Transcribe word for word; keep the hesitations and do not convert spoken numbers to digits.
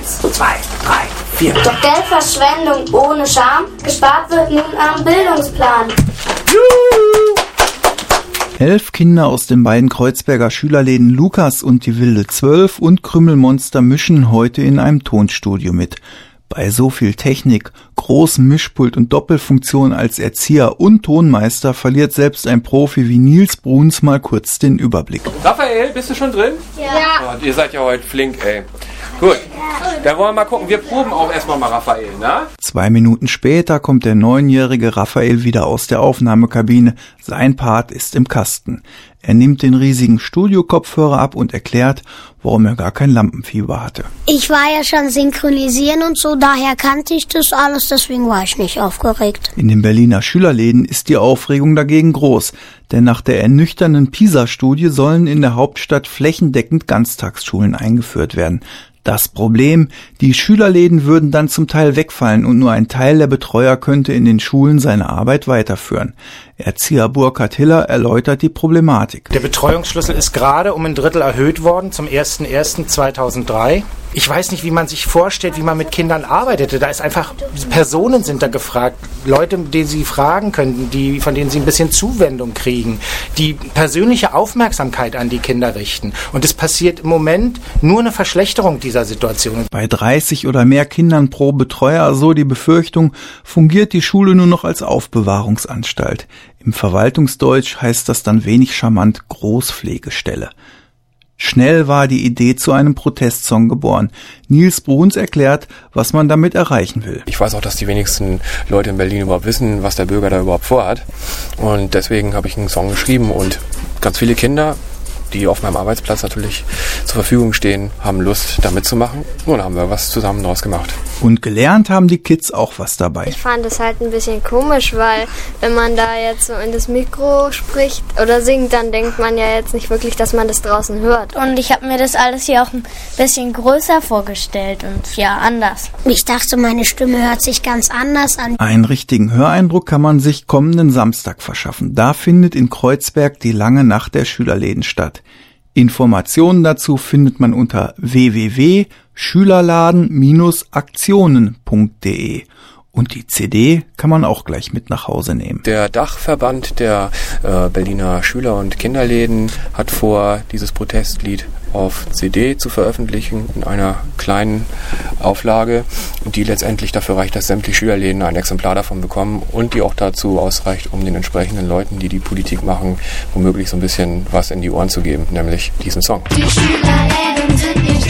Eins, zwei, drei, vier. Doch Geldverschwendung ohne Scham, gespart wird nun am Bildungsplan. Elf Kinder aus den beiden Kreuzberger Schülerläden Lukas und die Wilde Zwölf und Krümelmonster mischen heute in einem Tonstudio mit. Bei so viel Technik, großem Mischpult und Doppelfunktion als Erzieher und Tonmeister verliert selbst ein Profi wie Nils Bruns mal kurz den Überblick. Raphael, bist du schon drin? Ja. Oh, ihr seid ja heute flink, ey. Gut, dann wollen wir mal gucken. Wir proben auch erstmal mal Raphael, ne? Zwei Minuten später kommt der neunjährige Raphael wieder aus der Aufnahmekabine. Sein Part ist im Kasten. Er nimmt den riesigen Studiokopfhörer ab und erklärt, warum er gar kein Lampenfieber hatte. Ich war ja schon synchronisieren und so, daher kannte ich das alles, deswegen war ich nicht aufgeregt. In den Berliner Schülerläden ist die Aufregung dagegen groß, denn nach der ernüchternden PISA-Studie sollen in der Hauptstadt flächendeckend Ganztagsschulen eingeführt werden. Das Problem, die Schülerläden würden dann zum Teil wegfallen und nur ein Teil der Betreuer könnte in den Schulen seine Arbeit weiterführen. Erzieher Burkhard Hiller erläutert die Problematik. Der Betreuungsschlüssel ist gerade um ein Drittel erhöht worden zum ersten ersten zweitausenddrei. Ich weiß nicht, wie man sich vorstellt, wie man mit Kindern arbeitete. Da ist einfach, Personen sind da gefragt, Leute, die sie fragen könnten, die, von denen sie ein bisschen Zuwendung kriegen, die persönliche Aufmerksamkeit an die Kinder richten. Und es passiert im Moment nur eine Verschlechterung dieser Situation. Bei dreißig oder mehr Kindern pro Betreuer, so die Befürchtung, fungiert die Schule nur noch als Aufbewahrungsanstalt. Im Verwaltungsdeutsch heißt das dann wenig charmant Großpflegestelle. Schnell war die Idee zu einem Protestsong geboren. Nils Bruns erklärt, was man damit erreichen will. Ich weiß auch, dass die wenigsten Leute in Berlin überhaupt wissen, was der Bürger da überhaupt vorhat. Und deswegen habe ich einen Song geschrieben und ganz viele Kinder, die auf meinem Arbeitsplatz natürlich zur Verfügung stehen, haben Lust, da mitzumachen. Nun haben wir was zusammen daraus gemacht. Und gelernt haben die Kids auch was dabei. Ich fand es halt ein bisschen komisch, weil wenn man da jetzt so in das Mikro spricht oder singt, dann denkt man ja jetzt nicht wirklich, dass man das draußen hört. Und ich habe mir das alles hier auch ein bisschen größer vorgestellt und ja, anders. Ich dachte, meine Stimme hört sich ganz anders an. Einen richtigen Höreindruck kann man sich kommenden Samstag verschaffen. Da findet in Kreuzberg die lange Nacht der Schülerläden statt. Informationen dazu findet man unter w w w punkt schülerladen Bindestrich aktionen punkt d e. Und die C D kann man auch gleich mit nach Hause nehmen. Der Dachverband der äh, Berliner Schüler- und Kinderläden hat vor, dieses Protestlied auf C D zu veröffentlichen in einer kleinen Auflage, die letztendlich dafür reicht, dass sämtliche Schülerläden ein Exemplar davon bekommen und die auch dazu ausreicht, um den entsprechenden Leuten, die die Politik machen, womöglich so ein bisschen was in die Ohren zu geben, nämlich diesen Song. Die Schülerläden